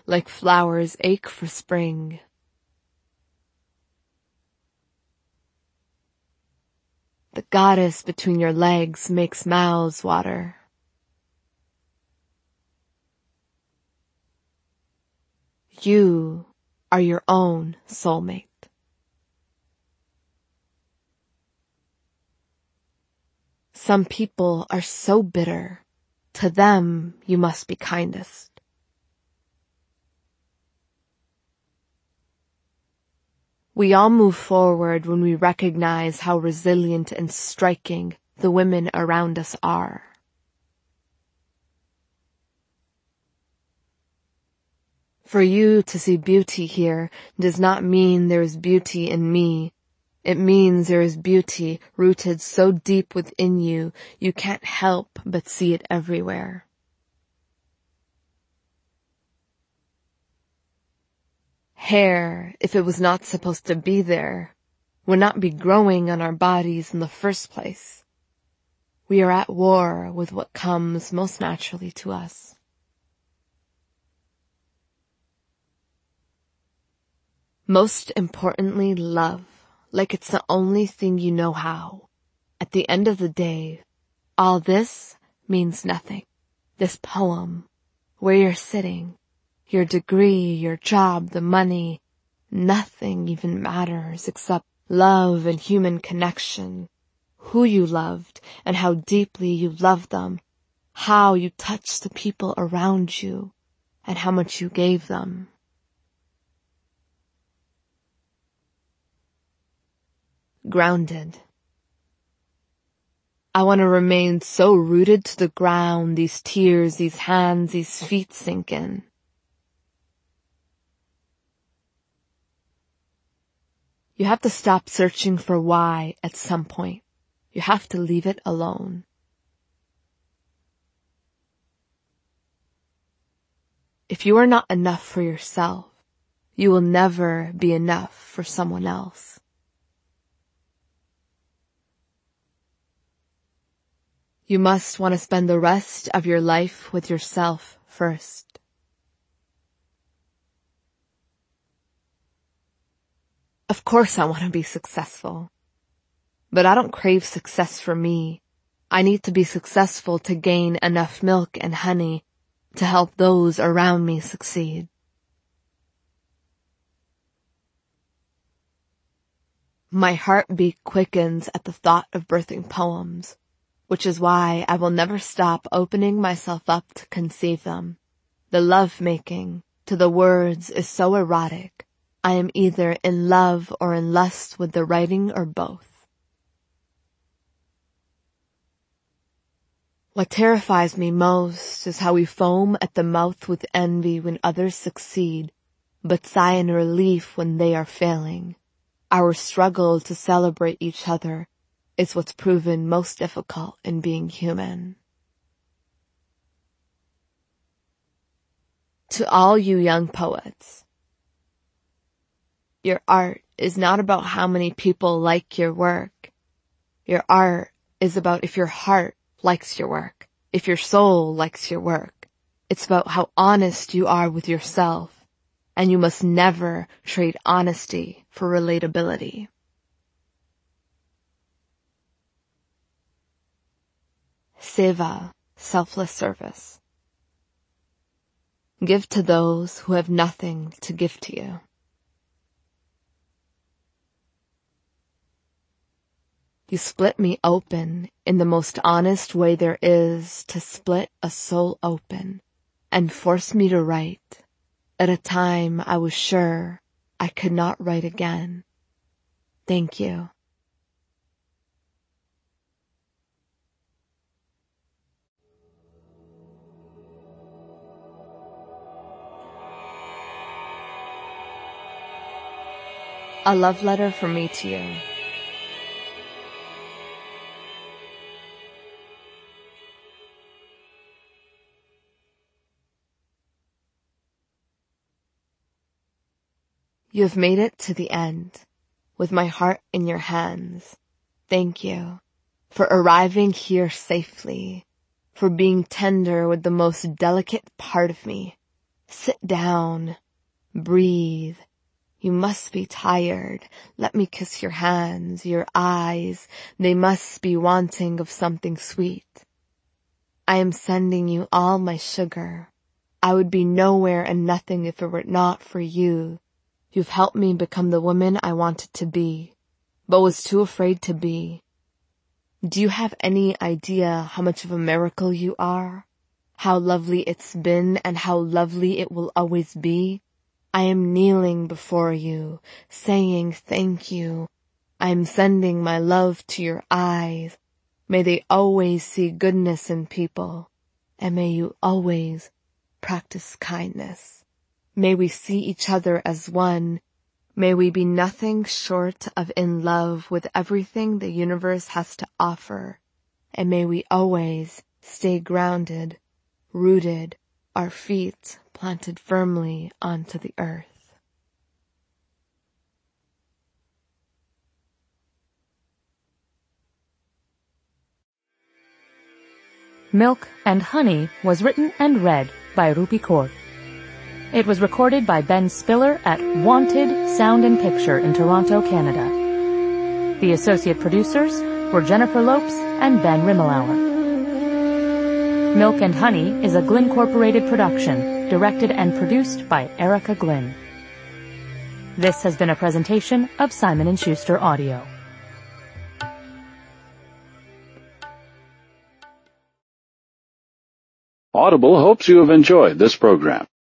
like flowers ache for spring. The goddess between your legs makes mouths water. You are your own soulmate. Some people are so bitter. To them, you must be kindest. We all move forward when we recognize how resilient and striking the women around us are. For you to see beauty here does not mean there is beauty in me. It means there is beauty rooted so deep within you, you can't help but see it everywhere. Hair, if it was not supposed to be there, would not be growing on our bodies in the first place. We are at war with what comes most naturally to us. Most importantly, love, like it's the only thing you know how. At the end of the day, all this means nothing. This poem, where you're sitting, your degree, your job, the money, nothing even matters except love and human connection. Who you loved and how deeply you loved them. How you touched the people around you and how much you gave them. Grounded. I want to remain so rooted to the ground these tears, these hands, these feet sink in. You have to stop searching for why at some point. You have to leave it alone. If you are not enough for yourself, you will never be enough for someone else. You must want to spend the rest of your life with yourself first. Of course I want to be successful, but I don't crave success for me. I need to be successful to gain enough milk and honey to help those around me succeed. My heartbeat quickens at the thought of birthing poems, which is why I will never stop opening myself up to conceive them. The love-making to the words is so erotic. I am either in love or in lust with the writing or both. What terrifies me most is how we foam at the mouth with envy when others succeed, but sigh in relief when they are failing. Our struggle to celebrate each other is what's proven most difficult in being human. To all you young poets, your art is not about how many people like your work. Your art is about if your heart likes your work, if your soul likes your work. It's about how honest you are with yourself, and you must never trade honesty for relatability. Seva, selfless service. Give to those who have nothing to give to you. You split me open in the most honest way there is to split a soul open and force me to write at a time I was sure I could not write again. Thank you. A love letter from me to you. You have made it to the end, with my heart in your hands. Thank you for arriving here safely, for being tender with the most delicate part of me, Sit down. Breathe. You must be tired. Let me kiss your hands, your eyes. They must be wanting of something sweet. I am sending you all my sugar. I would be nowhere and nothing if it were not for you. You've helped me become the woman I wanted to be, but was too afraid to be. Do you have any idea how much of a miracle you are? How lovely it's been and how lovely it will always be? I am kneeling before you, saying thank you. I am sending my love to your eyes. May they always see goodness in people, and may you always practice kindness. May we see each other as one. May we be nothing short of in love with everything the universe has to offer, and may we always stay grounded, rooted, our feet planted firmly onto the earth. Milk and Honey was written and read by Rupi Kaur. It was recorded by Ben Spiller at Wanted Sound and Picture in Toronto, Canada. The associate producers were Jennifer Lopes and Ben Rimmelauer. Milk and Honey is a Glynn-corporated production, directed and produced by Erica Glynn. This has been a presentation of Simon & Schuster Audio. Audible hopes you have enjoyed this program.